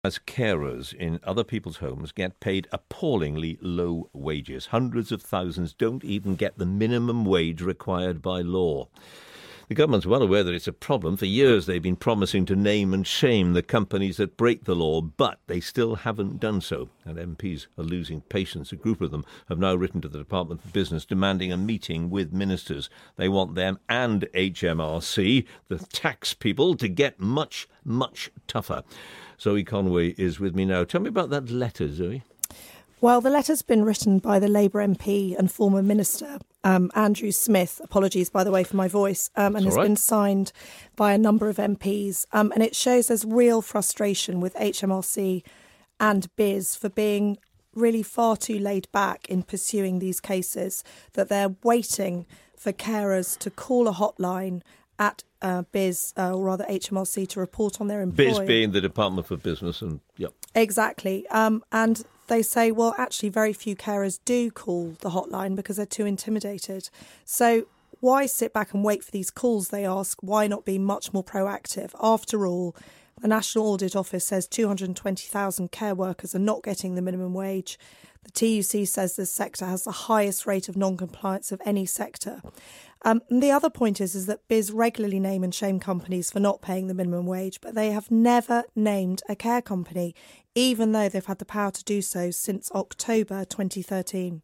As carers in other people's homes get paid appallingly low wages. Hundreds of thousands don't even get the minimum wage required by law. The government's well aware that it's a problem. For years they've been promising to name and shame the companies that break the law, but they still haven't done so. And MPs are losing patience. A group of them have now written to the Department for Business demanding a meeting with ministers. They want them and HMRC, the tax people, to get much, much tougher. Zoe Conway is with me now. Tell me about that letter, Zoe. Well, the letter's been written by the Labour MP and former Minister, Andrew Smith. Apologies, by the way, for my voice. And has been signed by a number of MPs. And it shows there's real frustration with HMRC and BIS for being really far too laid back in pursuing these cases, that they're waiting for carers to call a hotline at BIS, or rather HMRC, to report on their employer. BIS being the Department for Business and, yep. Exactly. And they say, well, actually, very few carers do call the hotline because they're too intimidated. So why sit back and wait for these calls, they ask? Why not be much more proactive? After all, the National Audit Office says 220,000 care workers are not getting the minimum wage. The TUC says this sector has the highest rate of non-compliance of any sector. And the other point is that BIS regularly name and shame companies for not paying the minimum wage, but they have never named a care company, even though they've had the power to do so since October 2013.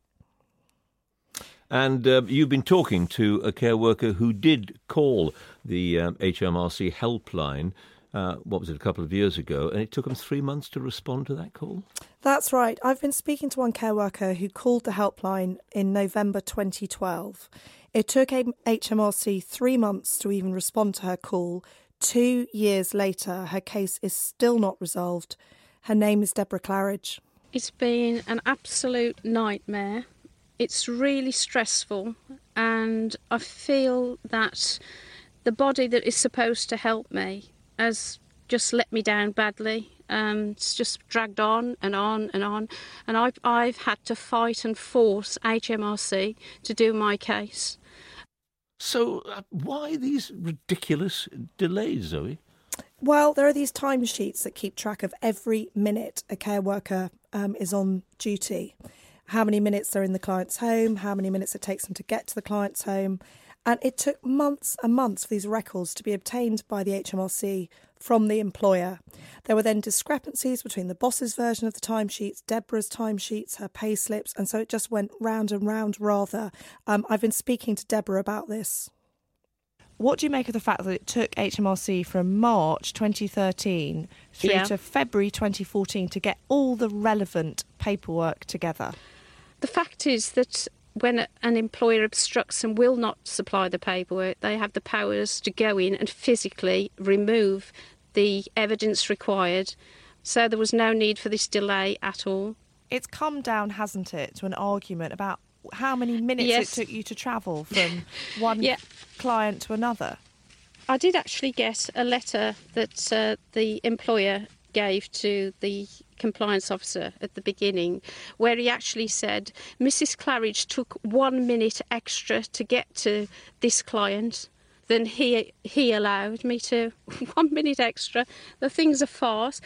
And you've been talking to a care worker who did call the HMRC helpline, what was it, a couple of years ago, and it took them 3 months to respond to that call? That's right. I've been speaking to one care worker who called the helpline in November 2012. It took HMRC 3 months to even respond to her call. 2 years later, her case is still not resolved. Her name is Deborah Claridge. It's been an absolute nightmare. It's really stressful, and I feel that the body that is supposed to help me has just let me down badly. It's just dragged on and on and on, and I've had to fight and force HMRC to do my case. So why these ridiculous delays, Zoe? Well, there are these timesheets that keep track of every minute a care worker is on duty, how many minutes they're in the client's home, how many minutes it takes them to get to the client's home. And it took months and months for these records to be obtained by the HMRC from the employer. There were then discrepancies between the boss's version of the timesheets, Deborah's timesheets, her pay slips, and so it just went round and round rather. I've been speaking to Deborah about this. What do you make of the fact that it took HMRC from March 2013 through to February 2014 to get all the relevant paperwork together? The fact is that when an employer obstructs and will not supply the paperwork, they have the powers to go in and physically remove the evidence required. So there was no need for this delay at all. It's come down, hasn't it, to an argument about how many minutes it took you to travel from one client to another. I did actually get a letter that the employer gave to the compliance officer at the beginning, where he actually said Mrs. Claridge took 1 minute extra to get to this client than he allowed me to. 1 minute extra. The thing's a farce.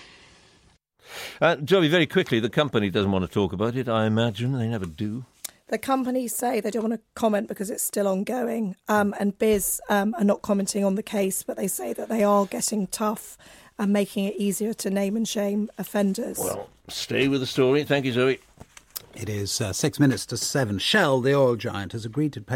Joey, very quickly, the company doesn't want to talk about it, I imagine. They never do. The companies say they don't want to comment because it's still ongoing, and BIS are not commenting on the case, but they say that they are getting tough and making it easier to name and shame offenders. Well, stay with the story. Thank you, Zoe. It is 6 minutes to 7. Shell, the oil giant, has agreed to pay